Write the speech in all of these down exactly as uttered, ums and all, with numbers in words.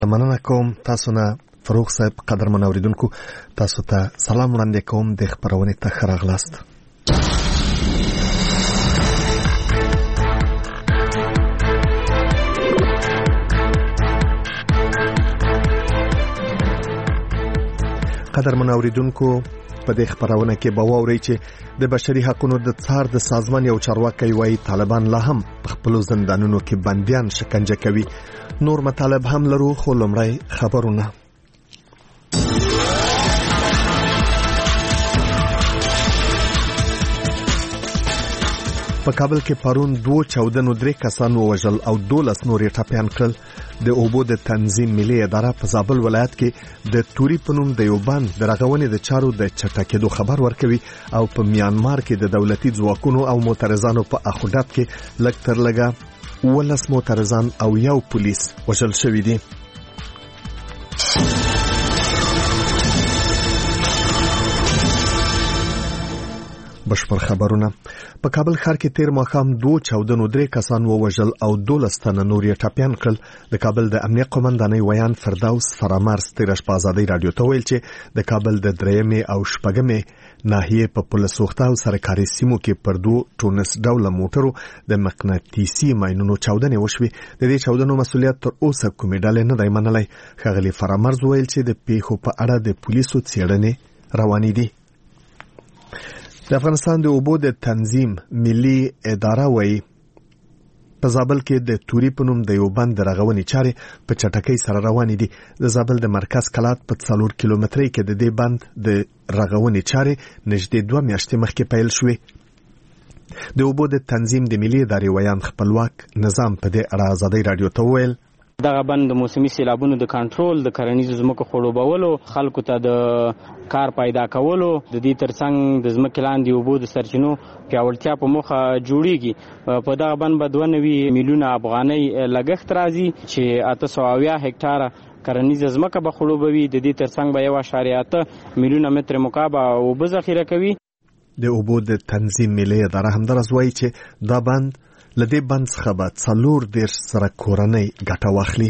مننه کوم تاسو نه فروغ صاحب. قدرمن اوریدونکو تاسو ته سلام وړاندې کوم د خبرونې ته ښه راغلاست. قدرمن اوریدونکو په دې خبرونه کې به واورئ چې د بشري حقوقو د څار د سازمان یو چارواکي وایي طالبان لا هم په خپل زندانونو کې بنديان شکنجه کوي. نور مطالب هم لرو، خو لومړی خبرونه. په کابل کې پرون دوه چاودنو درې کسان ووژل او دولس نور یې ټپیان کړل. د اوبو د تنظیم ملي اداره په زابل ولایت کې د توري په نوم د یو بند د رغونې د چارو د چټکېدو خبر ورکوي او په میانمار کې د دولتي ځواکونو او معترضانو په اخوډب کې لږ تر لږه ولس معترضان او یو پولیس وژل شوي دي. بشپړ خبرونه. په کابل ښار کې تیر ماښام دوه چاودنو درې کسان ووژل او دولس تنه نور یې ټپیان کړل. د کابل د امنیه قومندانۍ ویان فردوس فرامرز تیر شپه ازادۍ رادیو ته ویل چې د کابل د درېمې او شپږمې ناحیې په پولیسوخته او سرکاري سیمو کې پر دوه ټونس ډوله موټرو د مقناطیسي ماینونو چاودنې وشوې. د دې چاودنو مسؤلیت تر اوسه کومې ډلې نه دی منلی. ښاغلي فرامرز ویل چې د پیښو په اړه د پولیسو څېړنې روانې دي. د افغانستان د اوبو د تنظیم ملي اداره وایي په زابل کې د توري په نوم د یو بند د رغونې چارې په چټکۍ سره روانې دي. د زابل د مرکز کلات په څلور کیلومترۍ کې د دې بند د رغونې چارې نږدې دوه میاشتې مخکې پیل شوې. د اوبو د تنظیم د ملي ادارې ویان خپلواک نظام په دې اړه ازادۍ رادیو ته وویل دغه بند د موسمي سیلابونو د کنټرول، د کرنیزو ځمکو خړوبولو، خلکو ته د کار پیدا کولو، د دې ترڅنګ د ځمکې لاندې اوبو د سرچینو پیاوړتیا په موخه جوړیږي. په دغه بند به دوه نوي میلیونه افغانۍ لګښت راځي چې اته سوه اویا هکټاره کرنیزه ځمکه به خړوبوي. د دې ترڅنګ به یو اعشاریه اته میلیونه متر مکعب اوبه ذخیره کوي. د اوبو د تنظیم ملي اداره همدارس وایي چې دا بند لدې بند څخه به څلور دېرش سره کورنۍ ګټه واخلي.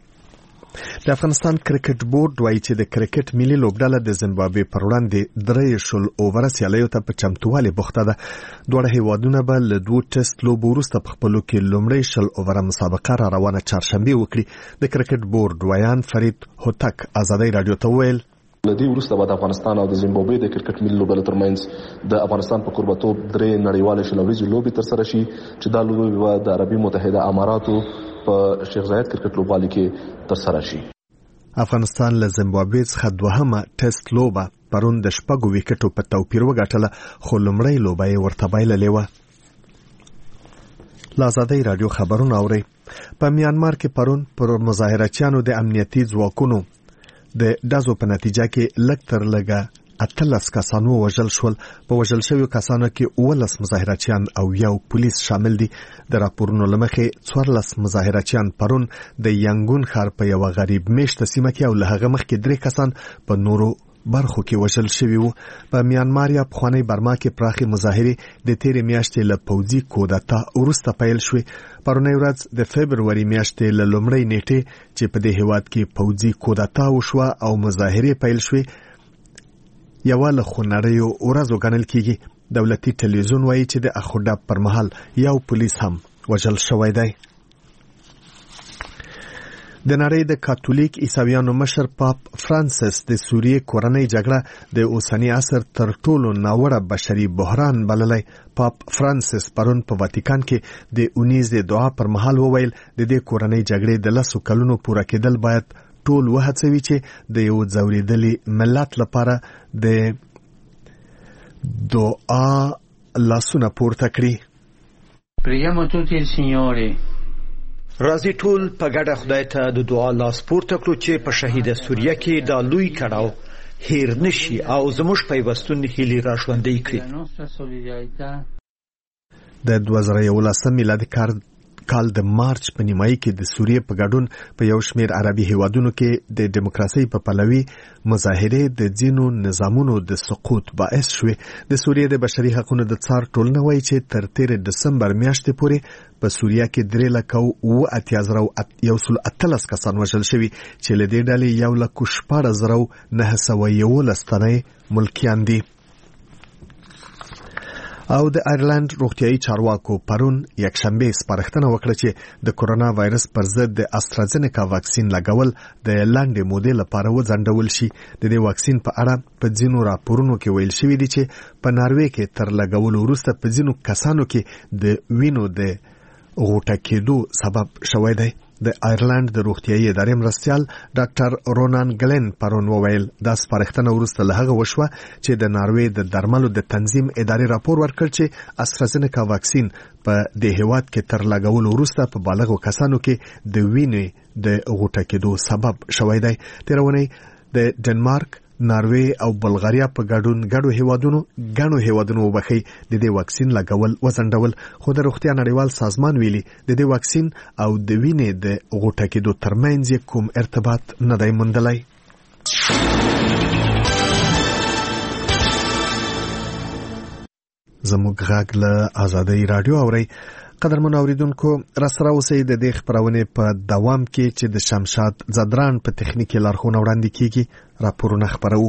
د افغانستان کرکټ بورډ وایي چې د کرکټ ملي لوبډله د زیمبابوې پر وړاندې درې شل اووره سیالیو ته په چمتووالي بوخته ده. دواړه هیوادونه به له دوو ټسټ لوبو وروسته په خپلو کې لومړۍ شل اووره مسابقه را روانه چهارشنبې وکړي. د کرکټ بورډ ویان فرید هوتک ازادۍ رادیو ته وویل لدی وروسته به د افغانستان او د زیمبابوې د کرکټ ملي لوبډلو ترمنځ د افغانستان په قربتوب درې نړیوالې شلوريزې لوبې ترسره شي چې دا لوبې به د عربي متحده اماراتو په شیخ زاید کرکټ لوبغالي کې ترسره شي. افغانستان له زیمبابوې څخه دوهمه ټیسټ لوبه پرون د شپږو ویکټو په توپیر وګټله، خو لومړۍ لوبه یې ورته بایللې وه. له ازادۍ رادیو خبرونه اورئ. په میانمار کې پرون پر مظاهرچیانو د امنیتي ځواکونو د دازو په نتیجه کې لږ تر لږه اتلس کسان ووژل شول. په وژل شویو کسانو کې اوولس مظاهرچیان او یو پولیس شامل دي. د راپورونو له مخې څوارلس مظاهرچیان پرون د ینګون ښار په یوه غریب میشته سیمه کې او له هغه مخکې درې کسان په نورو برخو کې وژل شوي وو. په میانمار یا پخوانۍ برما کې پراخې مظاهرې د تېرې میاشتې له پوځي کودتا وروسته پیل شوې. پرونۍ ورځ د فبروري میاشتې له لومړۍ نیټې چې په دې هیواد کې پوځي کودتا وشوه او مظاهرې پیل شوې یوه له خونړیو ورځو ګڼل کېږي. دولتي ټلویزیون وایي چې د اخوډب پر مهال یو پولیس هم وژل شوی دی. د نړۍ د کاتولیک عیسویانو مشر پاپ فرانسیس د سوریې کورنۍ جګړه د اوسني عصر تر ټولو ناوړه بشري بحران بللی. پاپ فرانسیس پرون په واتیکان کې د اونیز د دعا پر مهال وویل د دې کورنۍ جګړې د لسو کلونو پوره کېدل باید ټول وهڅوي چې د یو ځورېدلي ملت لپاره د دعا لاسونه پورته کړي. Preghiamo tutti il Signore. راځي ټول په ګډه خدای ته د دعا لاس پورته کړو چې په شهیده سوریه کې دا لوی کړاو هیر نشي او زموږ پیوستون هیلې را ژوندۍ کړي. د دوه زره یولسم میلادي کال کال د مارچ په نیمایي کې د سوریې په ګډون په یو شمېر عربي هیوادونو کې د دیموکراسي په پلوي مظاهرې د ځینو نظامونو د سقوط باعث شوې. د سوریې د بشري حقوقو د څار ټولنه وایي چې تر تیر دسمبر میاشتې پورې په سوریه کې درې لکه اوه اتیا زره یو سل اتلس کسان وژل شوي چې له دې ډلې یو لک شپاړس زره نهه سوه یولس تنه ملکیان دي. او د آیرلند روغتیايي چارواکو پرون یکشنبه سپارښتنه وکړه چې د کورونا وایرس پر ضد د استرازینیکا واکسین لګول د لاندې مودې لپاره وځنډول شي. د دې واکسین په اړه په ځینو راپورونو کې ویل شوی دی چې په ناروې کې تر لګولو وروسته په ځینو کسانو کې د وینو د غوټه کېدو سبب شوی دی. د آیرلند د روغتیايي ادارې مرستیال ډاکټر رونان ګلن پرون وویل دا سپارښتنه وروسته له هغه وشوه چې د ناروې د درملو د تنظیم ادارې راپور ورکړ چې استرازینیکا واکسین په دې هیواد کې تر لګولو وروسته په بالغو کسانو کې د وینې د غوټه کېدو سبب شوی دی. تیرونی د ډنمارک، ناروې او بلغاریا په ګډون ګډو هیوادونو ګڼو هیوادونو وبخي د دې واکسین لګول وځنډول. خو د روغتیا نړیوال سازمان ویلي د دې واکسین او د وینې د غوټه کېدو ترمنځ کوم ارتباط نه دی موندلی. زموږ غږ له آزادۍ رادیو اورئ. قدرمن اوریدونکو، راسره اوسئ د دې خپرونې په دوام کې چې د شمشاد زدران په تخنیکي لارښوونه وړاندې کیږي. راپورونه خپروو.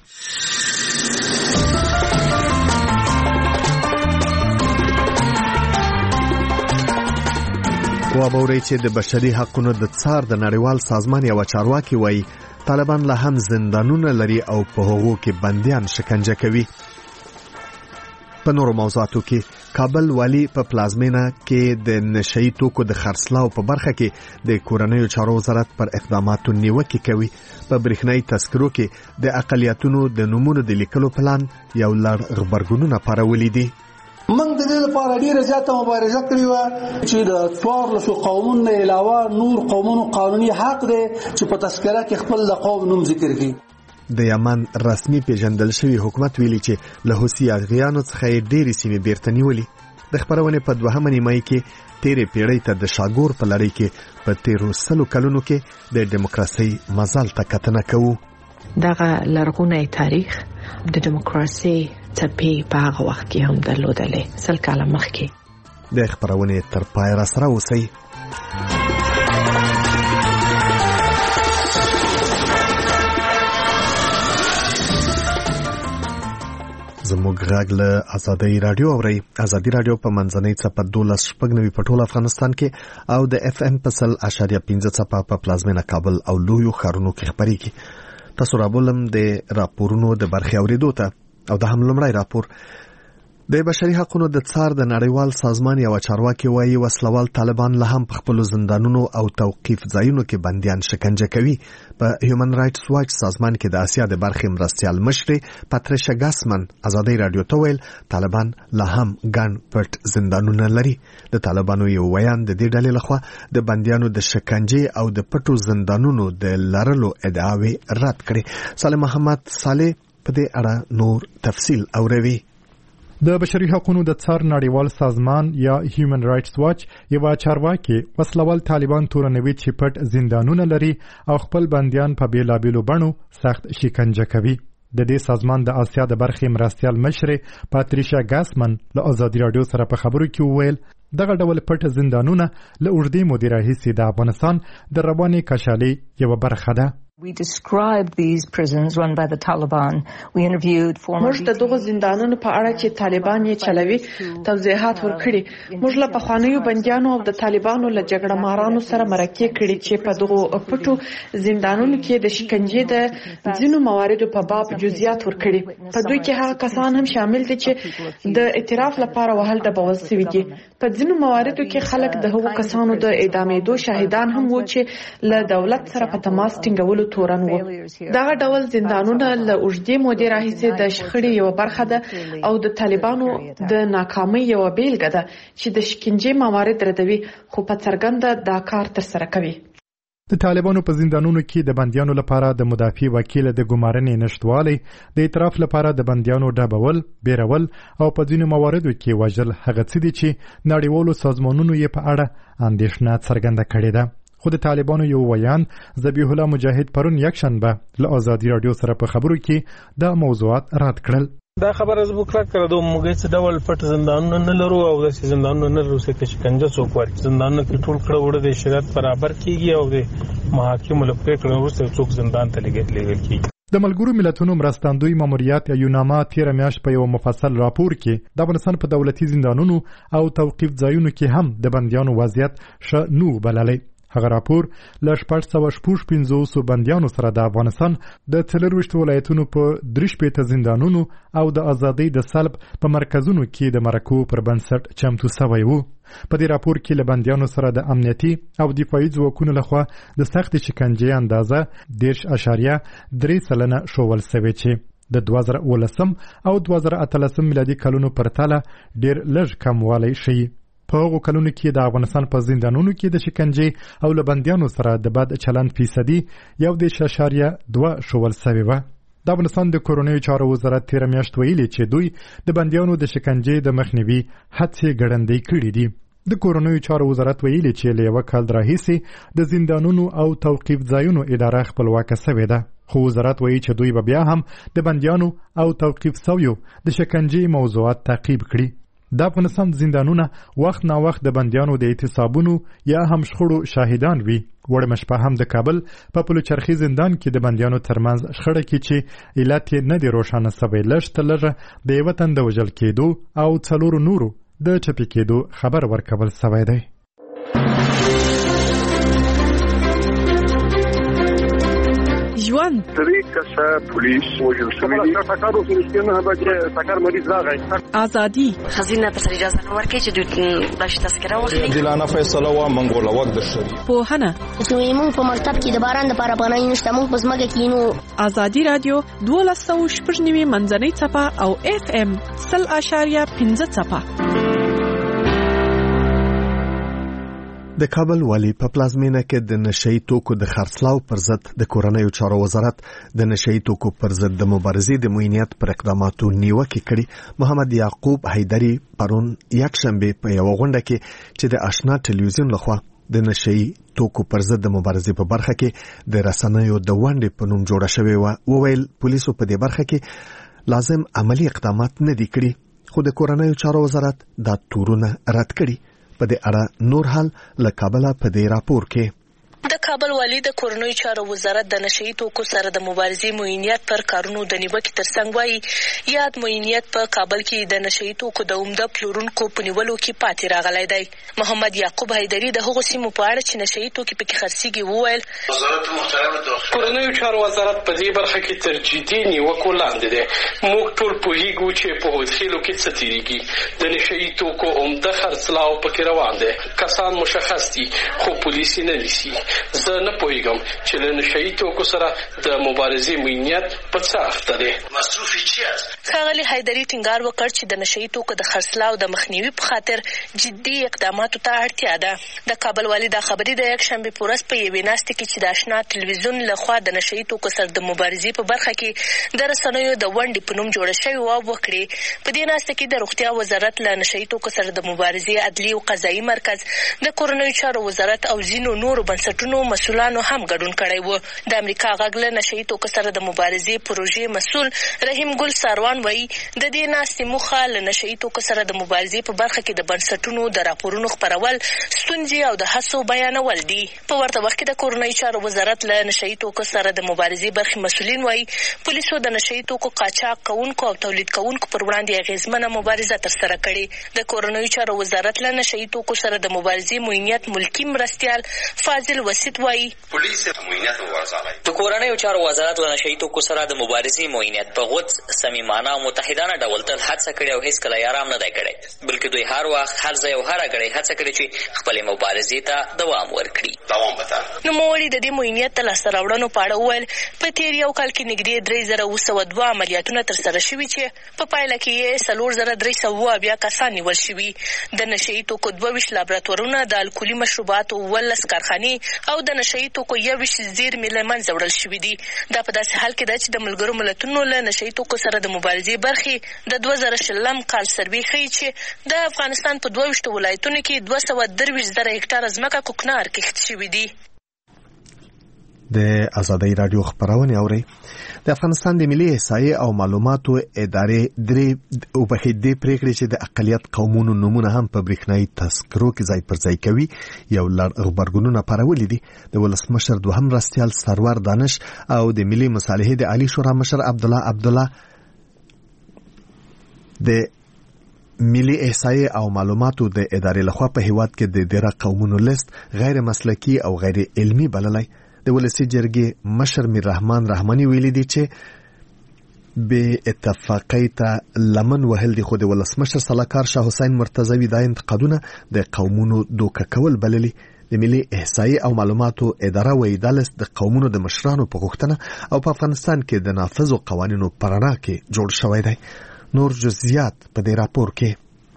وابورئ چې د بشري حقوقو د څار د نړیوال سازمان یو چارواکي وایي طالبان لا هم زندانونه لري او په هغو کې بندیان شکنجه کوي. په نورو موضوعاتو کې کابل والی په پلازمینه کې د نشئی توکو د خرڅلاو په برخه کې د کورنیو چارو وزارت پر اقداماتو نیوکه کوي. په برېښنايي تذکرو کې د اقلیتونو د نومونو د لیکلو پلان یو لړ غبرګونونه پارولي دي. موږ د دې لپاره ډیره زیاته مبارزه کړې وه چې د څوارلسو قومونو علاوه نور قومونو قانوني حق دی چې په تذکره کې خپل د قوم نوم ذکر کړي. د یمن رسمي پیژندل شوی حکومت ویلي چې له حوثي اغیانو څخه ډېرې سیمې بیرته نیولې. د خپرونې په دوهمه نیمایي کې تیرې پیړۍ ته د شاګور په لړۍ کې په تیرو سلو کلونو کې د دیموکراسۍ مزال ته کتنه کوو. دغه لرغونی تاریخ د دیموکراسۍ څپې په هغه وخت کې هم درلودلې، سل کاله مخکې. د خپرونې تر پای راسره اوسئ. زموږ غږ له آزادۍ رادیو اورئ. آزادۍ رادیو په منځنۍ څپه دولس شپږ نوي په ټول افغانستان کې او د اف ام په سل اشاریه پنځه څپه په پلازمینه کابل او لویو ښارونو کې خپرېږي. تاسو رابولم د راپورونو د برخې اورېدو ته. او د هم لومړی راپور د بشري حقوقو د څار د نړیوال سازمان یو چارواکي وایي وسلوال طالبان له هم په خپل زندانونو او توقيف ځایونو کې بنديان شکنجه کوي. په هیومن رائټس واچ سازمان کې د اسیا د برخې مرستيال مشر پاتریشا ګاسمن آزادۍ رادیو ته ویل طالبان له هم ګڼ پټ زندانونه لري. د طالبانو یو ویان د دې ډلې لخوا د بنديانو د شکنجه او د پټو زندانونو د لرلو ادعاوې رد کړې. صالح محمد صالح په دې اړه نور تفصیل اوروي. د بشري حقوقو د څار نړیوال سازمان یا هیومن رائټس واچ یو چارواکي وسلوال طالبان تورنوي چې پټ زندانونه لري او خپل بنديان په بیلابیلو بڼو سخت شکنجه کوي. د دې سازمان د اسیا د برخې مرستيال مشر پاتریشا ګاسمن له آزادۍ رادیو سره په خبرو کې وویل دغه ډول پټ زندانونه له اوږدې مودې راهیسې د افغانستان د روانې کشالۍ یو برخه ده. We described these prisons run by the Taliban. We interviewed former موږ د دغه زندانونو په اړه چې طالبان یې چلوي توضیحات ورکړي. موږ له پخوانیو بندیانو او د طالبانو له جګړه مارانو سره مرکه کړي چې په دغه پټو زندانونو کې د شکنجې د ځینو مواردو په باب جزئیات ورکړي. په دوی کې هغه کسان هم شامل دي چې د اعتراف لپاره وهل د بوز سوي دي. په ځینو مواردو کې خلک د هغو کسانو د اعدامېدو شاهدان هم وو چې له دولت سره په تماس ټینګولو تورن وو. دغه ډول زندانونه له اوږدې مودې راهیسې د شخړې یو برخه ده او د طالبانو د ناکامۍ یو بیلګه ده چې د شکنجې موارد ردوي خو په څرګنده دا کار ترسره کوي. د طالبانو په زندانونو کې د بندیانو لپاره د مدافع وکیل د ګمارنې نشټوالی د اعتراف لپاره د بندیانو ډبول، بیرول او په ځینو مواردو کې وژل هغه څه دي چې نړیوالو سازمانونو یې په اړه اندېښنه څرګنده کړې ده. خو د طالبانو یو ویان ذبیح الله مجاهد پرون یکشنبه له آزادي رادیو سره په خبرو کې دا موضوعات رد کړل. دا خبره زه وکړه کړه د موږ څه ډول پټ زندانونه نه لرو او د زندانونو نه لرو چې شکنجه څوک ورکړي. زندانونه کې ټول کړه وړه د شریعت برابر کیږي او د محاکمو له پریکړې وروسته څوک زندان ته لېږل کیږي. د ملګرو ملتونو مرستندوی ماموریت یوناما تیر میاشت په یو مفصل راپور کې د افغانستان په دولتي زندانونو او توقیف ځایونو کې هم د بندیانو وضعیت ښه نه بللی. هغه راپور له شپږ سوه شپږ پنځوس بندیانو سره د افغانستان د څلرویشت ولایتونو په درې شپېته زندانونو او د ازادۍ د سلب په مرکزونو کې د مرکو پر بنسټ چمتو سوی و. په دې راپور کې له بندیانو سره د امنیتي او دفاعي ځواکونو لخوا د سخت شکنجې اندازه دېرش اعشاریه درې سلنه ښوول سوې چې د دوه زره اوولسم او دوه زره اتلسم میلادي کلونو پرتله ډېر لږ کموالی ښیي. په هغو کلونو کې د افغانستان په زندانونو کې د شکنجې او له بندیانو سره د بد چلند فیصدي یو دېرش اعشاریه دوه ښوول سوې وه. د افغانستان د کورنیو چارو وزارت تېره میاشت ویلي چې دوی د بندیانو د شکنجې د مخنیوي هڅې ګړندۍ کړي دي. د کورنیو چارو وزارت ویلي چې له یوه کال راهیسې د زندانونو او توقیف ځایونو اداره خپلواکه سوې ده. خو وزارت وایي چې دوی به بیا هم د بندیانو او توقیف سویو د شکنجې موضوعات تعقیب کړي. د افغانستان زندانونه وخت نا وخت د بندیانو د اعتصابونو یا هم شخړو شاهدان وي. وړمه شپه هم د کابل په پلوچرخي زندان کې د بندیانو ترمنځ شخړه کې چې علت یې نه دی روښانه سوی لږ تر لږه د یوه تن د وژل کېدو او څلورو نورو د چپي کېدو خبر ورکول سوی دی. ژوند درې کسه پولیس وژل شوي دي. ټکر وسو نه به چې ټکر مریض راغی. ازادي خزینه په سر اجازه نه ورکړي چې دوی بلش تذکره واخلي. دلانه فیصله وا منګول وخت درشي. پوهنه چې موږ په مکتب کې د باران لپاره پناه نشته، موږ په ځمکه کې نو. ازادي رادیو دولس سوه شپږ نوي منځنۍ څپه او اف ام سل اعشاریه پنځه څپه. د کابل والی په پلازمینه کې د نشئی توکو د خرڅلاو پر ضد د کورنیو چارو وزارت د نشئی توکو پر ضد د مبارزې د معینیت پر اقداماتو نیوکه کړې. محمد یعقوب حیدری پرون یکشنبه په یو غونډه کې چې د آشنا ټلویزیون لخوا د نشئی توکو پر ضد د مبارزې په برخه کې د رسنیو د ونډې په نوم جوړه شوې و، وویل پولیسو په دې برخه کې لازم عملی اقدامات نه دي کړي، خو د کورنیو چارو وزارت دا تورونه رد کړي. په دې اړه نور حال له کابل په دې راپور کې د کابل والی د کورنیو چارو وزارت د نشئی توکو سره د مبارزې معینیت پر کارونو د نیوکې ترڅنګ وایي یاد معینیت په کابل کې د نشئی توکو د عمده پلورونکو په نیولو کې پاتې راغلی دی. محمد یعقوب حیدری د هغو سیمو په اړه چې نشئی توکي پکې خرڅېږي وویل وزارت محترم د کورنیو چارو وزارت په دې برخه کې تر جدي نیوکو لاندې دی. موږ ټول پوهیږو چې په هوتخیلو کې څه تیریږي. د نشئی توکو عمده خرڅلاو پکې روان دی. کسان مشخص دي خو پولیس نه نیسي. زه نه پوهیږم چې له نشئی توکو سره د مبارزې معینیت په څه اخته دی. مصرفي چیز ښاغلي حیدري ټینګار وکړ چې د نشئی توکو د خرڅلاو د مخنیوي په خاطر جدي اقداماتو ته اړتیا ده. د کابل والی دا خبرې د یکشنبې په ورځ په یوې ناستې کې چې د آشنا ټلویزیون لخوا د نشئی توکو سره د مبارزې په برخه کې د رسنیو د ونډې په نوم جوړه شوې وه وکړې. په دې ناسته کې د روغتیا وزارت له نشئی توکو سره د مبارزې عدلي او قضایي مرکز، د کورنیو چارو وزارت او ځینو نورو بنسټونو مسؤلانو هم ګډون کړی و. د امریکا غږ له نشئی توکو سره د مبارزې پروژې مسؤل رحیم ګل ساروان وایي د دې ناستې موخه له نشئی توکو سره د مبارزې په برخه کې د بنسټونو د راپورونو خپرول، ستونزې او د هڅو بیانول دي. په ورته وخت کې د کورنیو چارو وزارت له نشئی توکو سره د مبارزې برخې مسؤلین وایي پولیسو د نشئی توکو قاچاق کوونکو او تولید کوونکو پر وړاندې اغیزمنه مبارزه ترسره کړې. د کورنیو چارو وزارت له نشئی توکو سره د مبارزې معینیت ملکی مرستیال فاضل وسیط وایي پولیس معینیت ورزالای د کورنیو چارو وزارت له نشئی توکو سره د مبارزې معینیت په غوڅ صمیمانه او متحدانه ډول تل هڅه کړې او هیڅ کله یې آرام نه دی کړی، بلکې دوی هر وخت هر ځای او هره ګړۍ هڅه کړې چې خپلې مبارزې ته دوام ورکړي. نوموړي د دې معینیت ته لاسته راوړنو عملیاتونو په اړه وویل په تیر یو کال کې نږدې درې زره اوه سوه دوه عملیاتونه ترسره شوي چې په پایله کې یې څلور زره درې سوه اویا کسان نیول شوي. د نشه یي توکو دوه ویشت لابراتوارونه، د الکولي مشروباتو اوولس کارخانې او د نشه یي توکو یو ویشت زیرمې له منځه وړل شوي دي. دا په داسې حال کې ده چې د ملګرو ملتونو له نشه یي توکو سره د مبارزې برخې د دوه زره شلم کال سروې ښیي چې د افغانستان په دوه ویشتو ولایتونو کې دوه سوه درویشت زره هکټاره ځمکه کوکنار کښت شوي دي. د ازادۍ راډیو خبرونه اوري. د افغانستان د ملي احصایې او معلوماتو ادارې درې او په دې پریکړې چې د اقلیت قومونو نمونه هم په برېښنايي تذکرو کې ځای پر ځای کوي یو لړ خبرګونونه پارولي دي. د ولسمشر دوهم مرستیال سرور دانش او د ملي مصالحې د عالی شورا مشر عبدالله عبدالله د ملي احصایې او معلوماتو د ادارې لخوا په هیواد کې د ډیره قومونو لیست غیر مسلکي او غیر علمي بللی. د ولسی جرګې مشر میر رحمان رحماني ویلي دي چې به اتفاقی ته لمن وهل دي. خو د ولسمشر صلاحکار شاه حسین مرتضوی دا انتقادونه د قومونو دوکه کول بللي. د ملي احصایې او معلوماتو اداره وایي دا لیست د قومونو د مشرانو په غوښتنه او په افغانستان کې د نافذو قوانینو په رڼا کې جوړ شوی دی. نور جزئیات په دې راپور کې.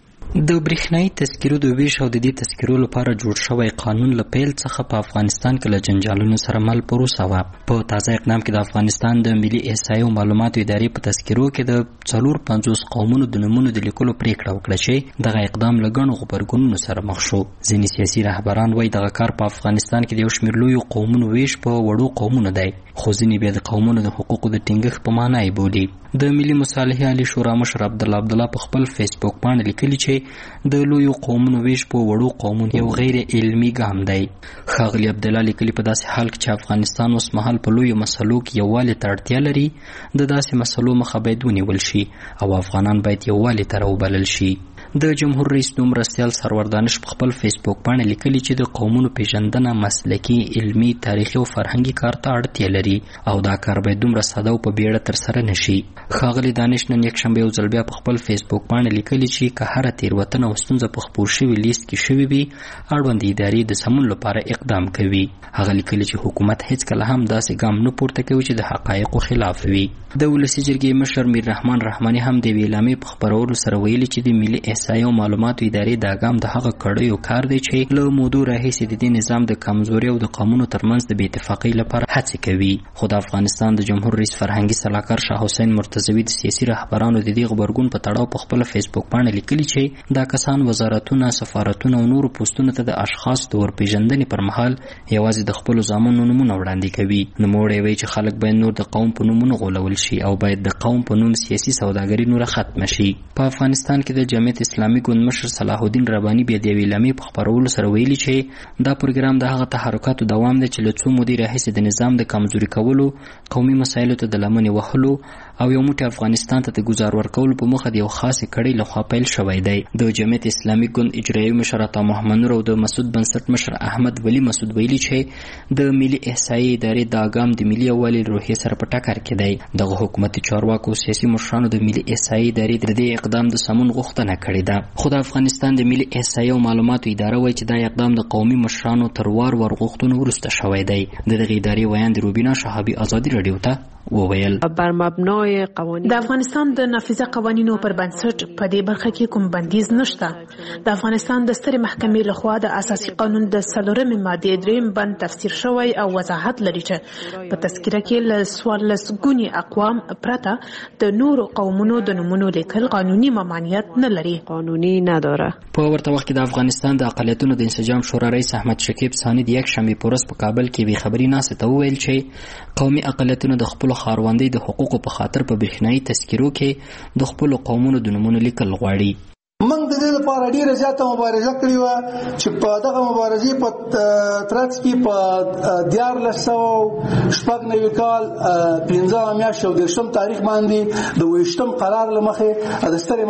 د برېښنايي تذکرو د ویش او د دې تذکرو لپاره جوړ شوی قانون له پیل څخه په افغانستان کې له جنجالونو سره مل پروسه وه. په تازه اقدام کې د افغانستان د ملي احصایې او معلوماتو ادارې په تذکرو کې د څلور پنځوس قومونو د نومونو د لیکلو پریکړه وکړه چې دغه اقدام له ګڼو غبرګونونو سره مخ شو. ځینې سیاسي رهبران وایي دغه کار په افغانستان کې د یو شمېر لویو قومونو ویش په وړو قومونو دی، خو ځینې بیا د قومونو د حقوقو د ټینګښت په معنا یې بولي. د ملي مصالحې عالی شورا مشر عبدالله عبدالله په خپل فیسبوک باندې لیکلي چې د لویو قومونو ویش په وړو قومونو یو غیر علمي ګام دی. ښاغلي عبدالله لیکلي په داسې حال کې چې افغانستان اوس مهال په لویو مسلو کې یووالي ته اړتیا لري، د داسې مسلو مخه باید ونیول شي او افغانان باید یووالي ته راوبلل شي. د جمهور رئیس نوم مرستیال سرور دانش په خپل فیسبوک باندې لیکلي چې د قومونو پیژندنه مسلکي، علمي، تاریخي او فرهنګي کار ته اړتیا لري او دا کار باید دومره ساده او په بیړه ترسره نشي. ښاغلي دانش نن یکشنبه یو ځل بیا په خپل فیسبوک باندې لیکلي چې که هره تېروتنه او ستونزه په خپور شوي لیست کې شوې وي، اړوند ادارې د سمون لپاره اقدام کوي. هغه لیکلي چې حکومت هیڅکله هم داسې ګام نه پورته کوي چې د حقایقو خلاف وي. د ولسي جرګې مشر میر رحمان رحماني هم د یوې اعلامیې په خپرولو سره ویلي چې د ملي احصایې او معلوماتو ادارې دا ګام د هغه کړیو کار دی چې له مودو راهیسې د دې نظام د کمزوري او د قومونو ترمنځ د بې اتفاقۍ لپاره هڅې کوي. خو د افغانستان د جمهور رئیس فرهنګي صلاحکار شاه حسین مرتضوی د سیاسي رهبرانو د دې غبرګون په تړاو په خپل فیسبوک باندې لیکلي چې دا کسان وزارتونه، سفارتونه او نورو پوسټونو ته د اشخاص د ورپېژندنې پر مهال یوازې د خپلو زامنو نومونه وړاندې کوي. نوموړی وایي چې خلک باید نور د قوم په نومونو غولول شي او باید د قوم په نوم سیاسي سوداګري نوره ختمه شي. په افغانستان کې د جمعیت اسلامي ګوند مشر صلاح الدین رباني بیا د یوې اعلامیې په خپرولو سره ویلي چې دا پروګرام د هغه تحرکاتو دوام دی چې له څو مودې راهیسې د نظام د کمزوري کولو، قومي مسایلو ته د لمنې وهلو او یو موټی افغانستان ته د ګزار ورکولو په موخه د یو خاصې کړۍ لخوا پیل شوی دی. د جمعیت اسلامي ګوند اجرایي مشر عطا محمد نور او د مسعود بنسټ مشر احمد ولی مسعود ویلي چې د ملي احصایې ادارې دا ګام د ملي یووالي روحیې سره په ټکر کې دی. دغه حکومتي چارواکو او سیاسي مشرانو د ملي احصایې ادارې د دې اقدام د سمون غوښتنه کړې ده. خو د افغانستان د ملي احصایې او معلوماتو اداره وایي چې دا اقدام د قومي مشرانو تر وار وار غوښتنو وروسته شوی دی. د دغې ادارې ویاند روبینا شهابي ازادي راډیو ته وویل بر مبنای قوانین د افغانستان د نافذه قوانینو پر بنسټ په دې برخه کې کوم بندیز نشته. د افغانستان د سترې محکمې لخوا د اساسي قانون د څلورمې مادې دریم بند تفسیر شوی او وضاحت لري چې په تذکره کې له څوارلس ګونې اقوام پرته د نورو قومونو د نومونو لیکل قانوني ممانعت نه لري، قانوني نداره. په ورته وخت کې د افغانستان د اقلیتونو د انسجام شورا رئیس احمد شکیب ثاني د یکشنبې په ورځ په کابل کې بې خبري ناستې ته وویل چې قومي اقلیتونو د خپلو خاروندۍ د حقوقو په خاطر په برېښنايي تذکرو کې د خپلو قومونو د نومونو لیکل غواړي. موږ د دې لپاره ډیره زیاته مبارزه کړې وه چې په دغه مبارزې په ترڅ کې په دیارلس سوه شپږ نوي کال پنځمه میاشت او دېرشم تاریخ باندې د ویشتم قرار له مخې د سترې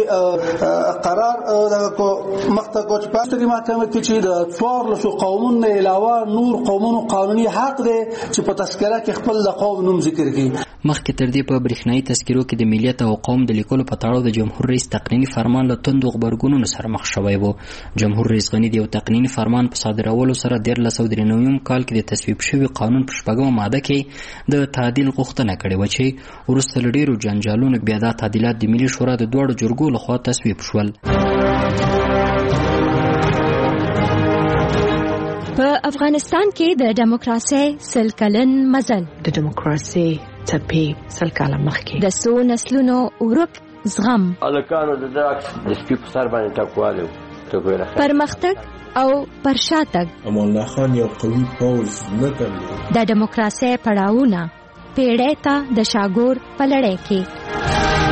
محکمې قرار دغه مخته کړ چې په سترې محکمه کې چې د څوارلسو قومونو نه علاوه نور قومونو قانوني حق دی چې په تذکره کې خپل د قوم نوم ذکر کړي. مخکې تر دې په برېښنايي تذکرو کې د ملیت او قوم د لیکلو په تړاو د جمهور رئیس تقنیني فرمان له توندو غبرګون غبرګونونو سره مخ شوی و. جمهور رئیس غني د یو تقنیني فرمان په صادرولو سره دیارلس سوه درې نویم کال کې د تصویب شوي قانون په شپږمه ماده کې د تعدیل غوښتنه کړې وه چې وروسته له ډېرو جنجالونو بیا دا تعدیلات د ملي شورا د دواړو جرګو لخوا تصویب شول. په افغانستان کې د دیموکراسي سل کلن مزل د دیموکراسي څپې سل کاله مخکې د څو نسلونو ورک زغم الکانو د درکس د سپي په سر باندې ټکواله پرمختګ او پرشاتګ امان الله خان یو قوي پوځ نه درلود. د دیموکراسي پړاوونه پیړۍ ته د شاګور په لړۍ کې.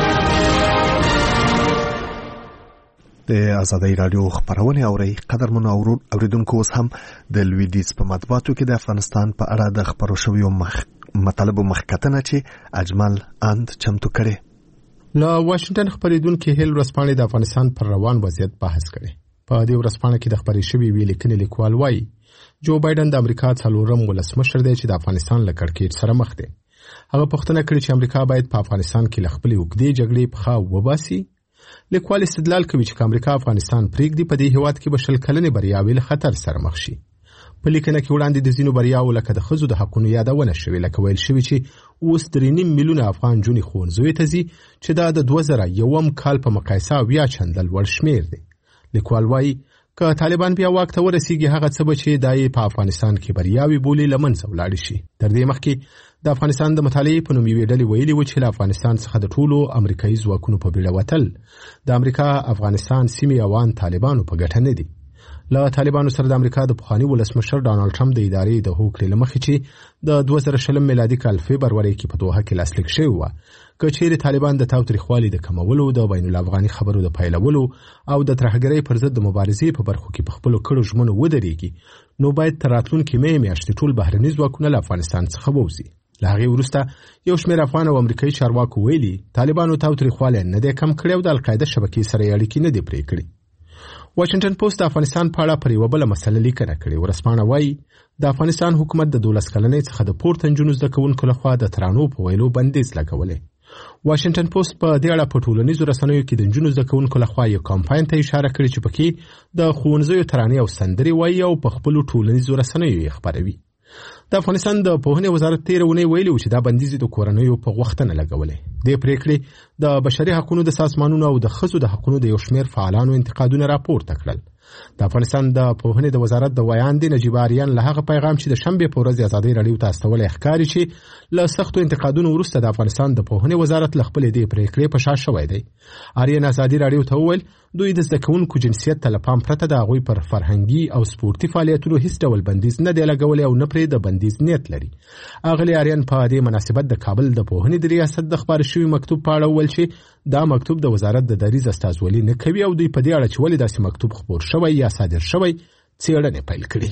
د آزادۍ راډیو خبرونه اوري قدرمن اوریدونکو اوس هم د لویدیز په مطبوعاتو کې د افغانستان په اړه د خبرو شویو مخ مطالبه مخکتنه چې اجمل اند چمتو کړي. له واشنگټن خبرېدونکو هیل ورسپانې د افغانستان پر روان وضعیت بحث کړي. په دې ورسپانې کې د خبرې شوی ویل کې لیکوال وایي جو بایدن د امریکا څلورم ولسمشر دی چې د افغانستان له کړکېچ سره مخ دی. هغه پوښتنه کړې چې امریکا باید په افغانستان کې له خپلې اوږدې جګړې په خوا وباسي. لیکوال استدلال کوي چې امریکا افغانستان پرېږدي په دې هیواد کې به شل کلنې بریاوې له خطر سره مخ شي. په لیکنه کې وړاندې د ځینو بریاوو لکه د ښځو د حقونو یادونه شوې، لکه ویل شوي چې اوس درې نیم میلیونه افغان نجونې ښوونځیو ته ځي چې دا د دوه زره یوم کال په مقایسه اویا چنده لوړ شمېر دی. لیکوال وایي که طالبان بیا واک ته ورسیږي هغه څه به چې دا یې په افغانستان کې بریاوې بولي له منځه ولاړې شي. تر دې مخکې د افغانستان د مطالعې په نوم یوې ډلې ویلي و چې له افغانستان څخه د ټولو امریکایي ځواکونو په بیړه وتل د امریکا افغانستان سیمې اوان طالبانو په ګټه نه دي. له طالبانو سره د امریکا د پخواني ولسمشر ډانلډ ټرمپ د ادارې د هوکړې له مخې چې د دوه زره شلم میلادي کال فبروري کې په دوحه کې لاسلیک شوی و، که چیرې طالبان د تاوتریخوالي د کمولو، د بین الافغاني خبرو د پیلولو او د ترهګرۍ پر ضد د مبارزې په برخو کې په خپلو کړو ژمنو ودرېږي، نو باید تر راتلونکي مې میاشتې ټول بهرني ځواکونه له افغانستان څخه ووځي. له هغې وروسته یو شمېر افغان او امریکایي چارواکو ویلي طالبانو تاوتریخوالی نه دی کم کړی او د القاعده شبکې سره یې اړیکې نه دي پرې کړي. واشنگټن پوسټ د افغانستان په اړه پر یوه بله مسله لیکنه کړې. ورسپانه وایي د افغانستان حکومت د دولس کلنۍ څخه د پورته نجونو زده کوونکو لخوا د ترانو په ویلو بندیز لګولی. واشنگټن پوسټ په دې اړه په ټولنیزو رسنیو کې د نجونو زده کوونکو لخوا یو کمپاین ته اشاره کړې چې پکې د ښوونځیو ترانې او سندرې وایي او په خپلو ټولنیزو رسنیو یې خپروي. د افغانستان د پوهنې وزارت تېره اونۍ ویلي و چې دا بندیز د کورنیو په غوښتنه لګولی. دې پریکړې د بشري حقونو د سازمانونو او د ښځو د حقونو د یو شمېر فعالانو انتقادونه راپورته کړل. د افغانستان د پوهنې د وزارت د ویاندې نجیب آریان له هغه پیغام چې د شنبې په ورځ ازادۍ راډیو ته استولی ښکاري چې له سختو انتقادونو وروسته د افغانستان د پوهنې وزارت له خپلې دې پریکړې په شا شوی دی. آریان ازادۍ راډیو ته وویل دوی د زده کوونکو جنسیت ته له پام پرته د هغوی پر فرهنګي او سپورتي فعالیتونو هیڅ ډول بندیز نه دی لګولی او نه پرې د بندیز نیت لري. اغلې آریان په دې مناسبت د کابل د پوهنې د ریاست د خپاره شوي مکتوب په اړه وویل چې دا مکتوب د وزارت د دریځ استازولي نه کوي او دوی په دې اړه چې ولې داسې مکتوب خپور شوی یا صادر شوی څېړنې پیل کړي.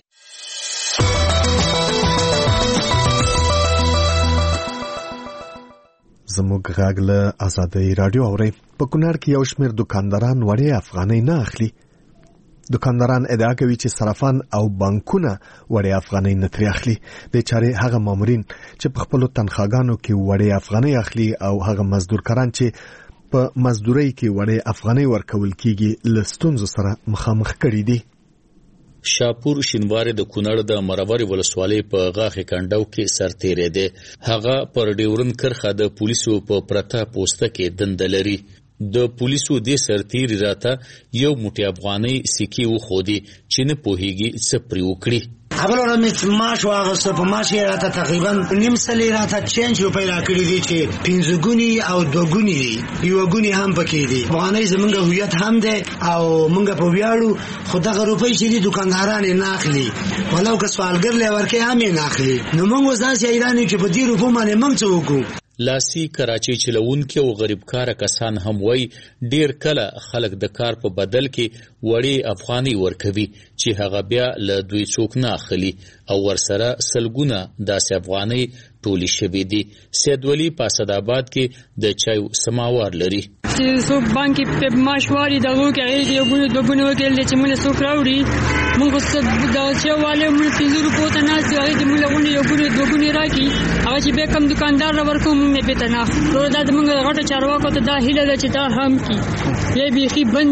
زموږ غږ له آزادۍ راډیو اورئ. په کونړ کې یو شمېر دکانداران وړې افغانۍ نه اخلي. دکانداران ادعا کوي چې صرافان او بانکونه وړې افغانۍ نه ترې اخلي. د چارې هغه مامورین چې په خپلو تنخواګانو کې وړې افغانۍ اخلي او هغه مزدورکاران چې په مزدورۍ کې وړې افغانۍ ورکول کیږي له ستونزو سره مخامخ کړي دي. شاپور شینواري د کونړ د مروري ولسوالۍ په غاښې کنډو کې سرتیری دی. هغه پر ډیورن کرخه د پولیسو په پرته پوسټه کې دنده لري. د پولیسو د سرتیری راته یو موټی افغانۍ سکې وخودي چې نه پوهیږي څه پرې وکړي. اول ورځ مې معاش واغسته، په معاش یې راته تقریبا نیم سلې راته چینج روپۍ راکړي دي چې پنځه ګوني او دوه ګوني دي، یوه ګوني هم پکې دي. افغانۍ زمونږ هویت هم دی او مونږ په ویاړو، خو دغه روپۍ چې دي دوکانداران یې نه اخلي، ولو که سوالګر لی ورکوي هم یې نه اخلي. نو مونږ اوس داسې حیران یو چې په دې روپو باندې مونږ څه وکړو. لاسي کراچۍ چلونکي او غریب کاره کسان هم وای ډیر کله خلک د کار په بدل کې وړي افغاني ورکوي چې هغه بیا له دوی څوک نه اخلي او ورسره سلګونه داسې افغاني ټولي شوي دي. سید ولی په اسداباد کې د چایو سماوار لري. چې څوک بانک په ماشواري دغه کې هغه یو ګونو دوه ګونو وکړل چې موږ څوک راوړي، موږ څه دا چې والے موږ پنځه روپو ته نه ځي، هغه موږ له یو ګونو دوه ګونو راکې، هغه چې به کم دکاندار را ورکو موږ نه پته نه. نو دا موږ غټه چارواکو ته دا هیله ده چې دا هم کی یې بيخي بند کی.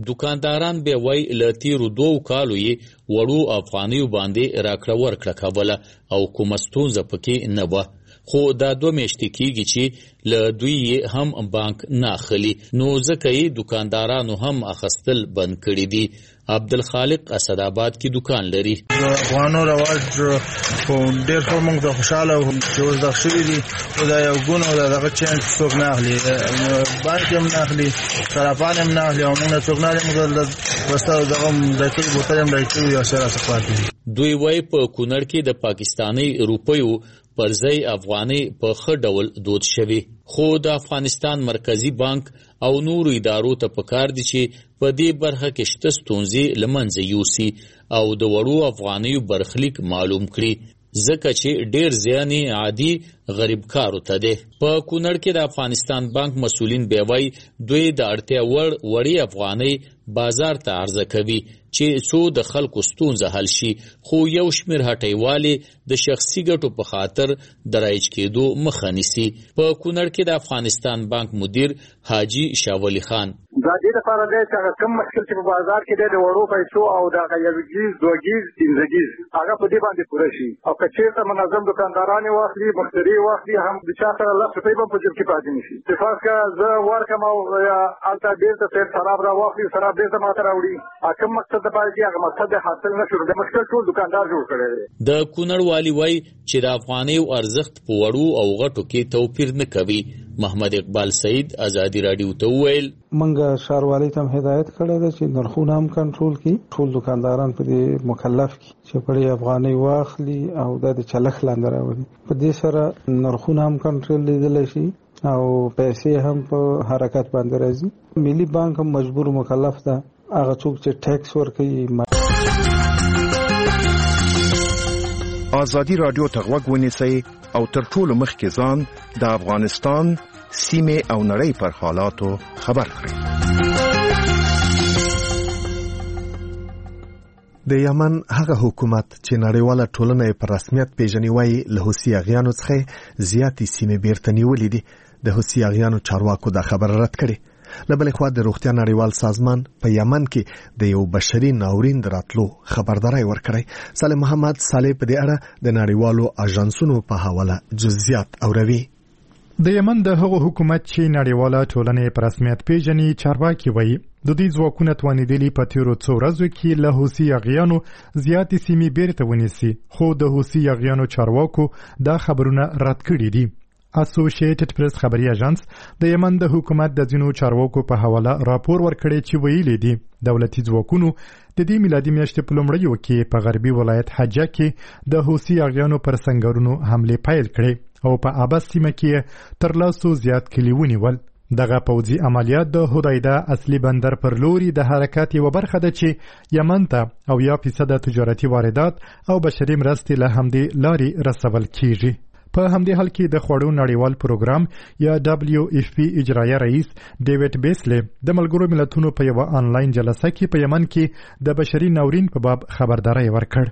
دکانداران به وای ل تیرو دوه کالو یې وړو افغانیو باندې راکړه ورکړه کوله او کومه ستونزه پکې نه وه. خو دا دوه میاشتې کېږي چې له دوی هم بانک نه اخلي، نو ځکه یې دوکاندارانو هم اخیستل بند کړي دي. عبدالخالق اسدآباد کې دکان لري. د افغانو رواج خو ډېر ښه موږ ته خوشحاله وو چې اوس دغه شوي دي، خو دا یو ګون او دغه چینج څوک نه اخلي، بانک هم نه اخلي، صرافان هم نه اخلي او موږ نه څوک نه اخلي. موږ بسته دغه ډای کړي بوتل هم ډای کړي او سره څه پاتې دي. دوی وایي په کونړ کې د پاکستاني روپیو پر ځای افغاني په ښه ډول دود شوي، خو د افغانستان مرکزی بانک او نورو ادارو ته پکار دي چې په دې برخه کې شته ستونزې له منځه یوسي او د وړو افغانیو برخلیک معلوم کړي، ځکه چې ډېر زیان عادي غریب کارو ته دی. په کونړ کې د افغانستان بانک مسؤلین بیا وایي دوی د اړتیا وړ وړې افغانۍ بازار ته عرضه کوي چې څو د خلکو ستونزه حل شي، خو یو شمېر هټیوالې د شخصي ګټو په خاطر د رایج کېدو مخه نیسي. په کونړ کې د افغانستان بانک مدیر حاجي شاولی خان دا دې لپاره دی چې هغه کوم مشکل چې په بازار کې دی د وړو پیسو او د هغه یو ګیز دوه ګیز پنځه ګیز هغه په دې باندې پوره شي، او که چېرته منظم دکانداران یې واخلي، مشتري یې واخلي، هم د چا سره لس روپۍ به په جیب کې پاتې نه شي. چې فرض کړه زه ورکړم او هلته بېرته صاحب شراب را واخلي، شراب بېرته ماته راوړي، کوم مقصد دپاره چې هغه مقصد یې حاصل نه شو، د مشکل ټول دکاندار جوړ کړی دی. د کونړ والي وایي چې د افغانیو ارزښت په وړو او غټو کې توپیر نه کوي. محمد اقبال سعید ازادي راډیو ته وویل منګه ښاروالۍ ته هم هدایت کړی دی چې نرخونه هم کنټرول کړي، ټول دکانداران په دې مکلف کړي چې پړې افغانۍ واخلي او د چلخ لاندې راوړي. په دې سره نرخونه هم کنټرول لیدلی شي او پیسې هم په حرکت باندې راځي. ملي بانک هم مجبور مکلف ده هغه څوک چې ټیکس ورکوي. ازادي راډیو ته غوږ ونیسئ او تر ټولو مخکې ځان د افغانستان سیمې او نړۍ پر حالاتو خبر کړئ. د یمن هغه حکومت چې نړیواله ټولنه په رسمیت پیژني وایي له حوثي اغیانو څخه زیاتې سیمې بیرته نیولې دي. د حوثي اغیانو چارواکو دا خبره رد کړې. له بلې خوا د روغتیا نړیوال سازمان په یمن کې د یو بشري ناورین د راتلو خبرداری ورکړی. صالح محمد صالح په دې اړه د نړیوالو اژانسونو په حواله جزئیات اوروي. د یمن د هغو حکومت چې نړیواله ټولنه په رسمیت پیژني چارواکي وایي د دې ځواکونو توانیدلي په تیرو څو ورځو کې له حوثي اغیانو زیاتې سیمې بیرته ونیسي، خو د حوثي اغیانو چارواکو دا خبرونه رد کړي دي. اسوسییټډ پریس خبري اژانس د یمن د حکومت د ځینو چارواکو په حواله راپور ورکړی چې ویلي دي دولتي ځواکونو د دې میلادي میاشتې په لومړیو کې په غربي ولایت حجه کې د حوثي اغیانو پر سنگرونو حمله پیل کړې او په ابس سیمه کې تر لاسو زیات کلي ونیول. دغه پوځي عملیات د هدایده اصلي بندر پر لوري د حرکت یو برخه ده چې یمن ته او یا فیصد تجارتي واردات او بشري مرستې له همدې لارې رسول کیږي. په همدې حال کې د خوړو نړیوال پروګرام یا دبلیو اف پی اجرایي رئیس ډیوډ بیسلی د ملګرو ملتونو په یو آنلاین جلسه کې په یمن کې د بشري ناورین په باب خبرداری ورکړ.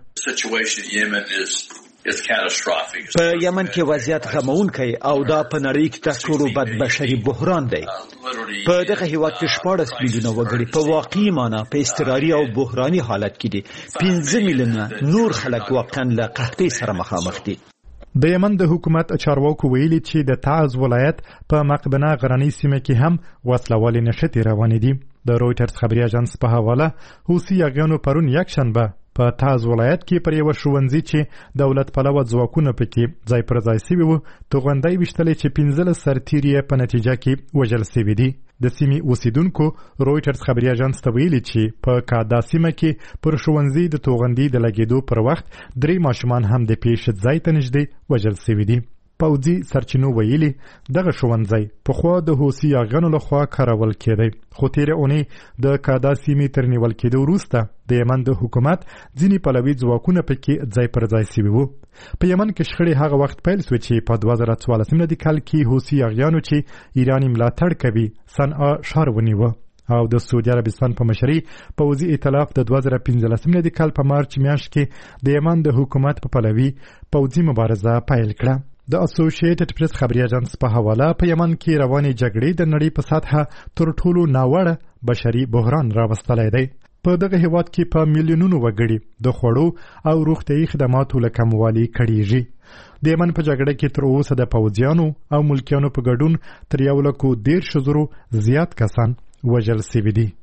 په یمن کې وضعیت غمونکی او دا په نړۍ کې تر ټولو بد بشري بحران دی. په دغه هیواد کې شپاړس میلیونه وګړي په واقعي معنا په اضطراري او بحراني حالت کې دي. پنځه میلیونه نور خلک واقعا له قحطۍ سره مخامخ دي. د یمن د حکومت چارواکو ویلي چې د تعز ولایت په مقبنه غرنۍ سیمه کې هم وسلوالې نشتې روانې دي. د رویټرز خبري اژانس په حواله حوثي اغیانو پرون یکشنبه په تعز ولایت کې پر یو ښوونځي چې دولت پلوه ځواکونه پکې ځای پر ځای شوي وو توغندۍ ویشتلې چې پنځلس سرتیري په نتیجه کې وژل شوي دي. د سیمې اوسیدونکو رویټرز خبري اژانس ته ویلي چې په کادا سیمه کې پر ښوونځي د توغندۍ د لګېدو پر وخت درې ماشومان هم د پیښې ځای ته نږدې وژل شوي دي. پوځي سرچینو ویلي دغه ښوونځی پخوا د حوثي اغیانو لخوا کارول کېدی، خو تېره اونۍ د کادا سیمې تر نیول کېدو وروسته د یمن د حکومت ځینې پلوي ځواکونه پکې ځای پر ځای شوي وو. په یمن کې شخړې هغه وخت پیل شوې چې په دوه زره څوارلسم میلادي کال کې حوثي اغیانو چې ایران ملاتړ کوي صنعا ښار ونیوه او د سعودي عربستان په مشرۍ پوځي ائتلاف د دوه زره پنځلسم میلادي کال په مارچ میاشت کې د یمن د حکومت په پلوي پوځي مبارزه پیل کړه. د اسوسییټډ پریس خبري اژانس په حواله په یمن کې روانې جګړې د نړۍ په سطحه تر ټولو ناوړه بشري بحران راوستلی دی. په دغه هیواد کې په میلیونونو وګړي د خوړو او روغتیايي خدماتو له کموالي کړیږي. د یمن په جګړه کې تر اوسه د پوځیانو او ملکیانو په ګډون تر یو لکو دېرش زرو زیات کسان وژل سوي دي.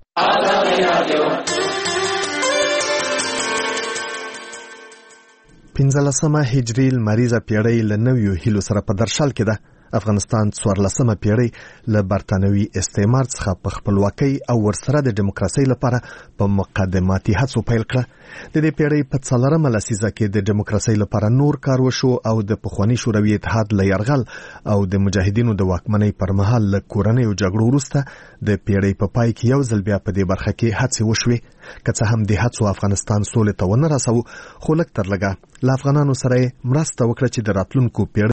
پنځلسمه هجري لمریزه پیړۍ له نویو هیلو سره په درشل کې ده. افغانستان څوارلسمه پیړۍ له برتانوي استعمار څخه په خپلواکۍ او ورسره د دیموکراسۍ لپاره په مقدماتي هڅو پیل کړه. د دې پیړۍ په څلورمه لسیزه کې د دیموکراسۍ لپاره نور کار وشو او د پخواني شوروي اتحاد له یرغل او د مجاهدینو د واکمنۍ پر مهال له کورنیو جګړو وروسته د پیړۍ په پای کې یو ځل بیا په دې برخه کې هڅې وشوې. که څه هم د هڅو افغانستان سولې ته ونه رسو، خو لږ تر لږه له افغانانو سره مرسته وکړه چې د راتلونکو پیړۍ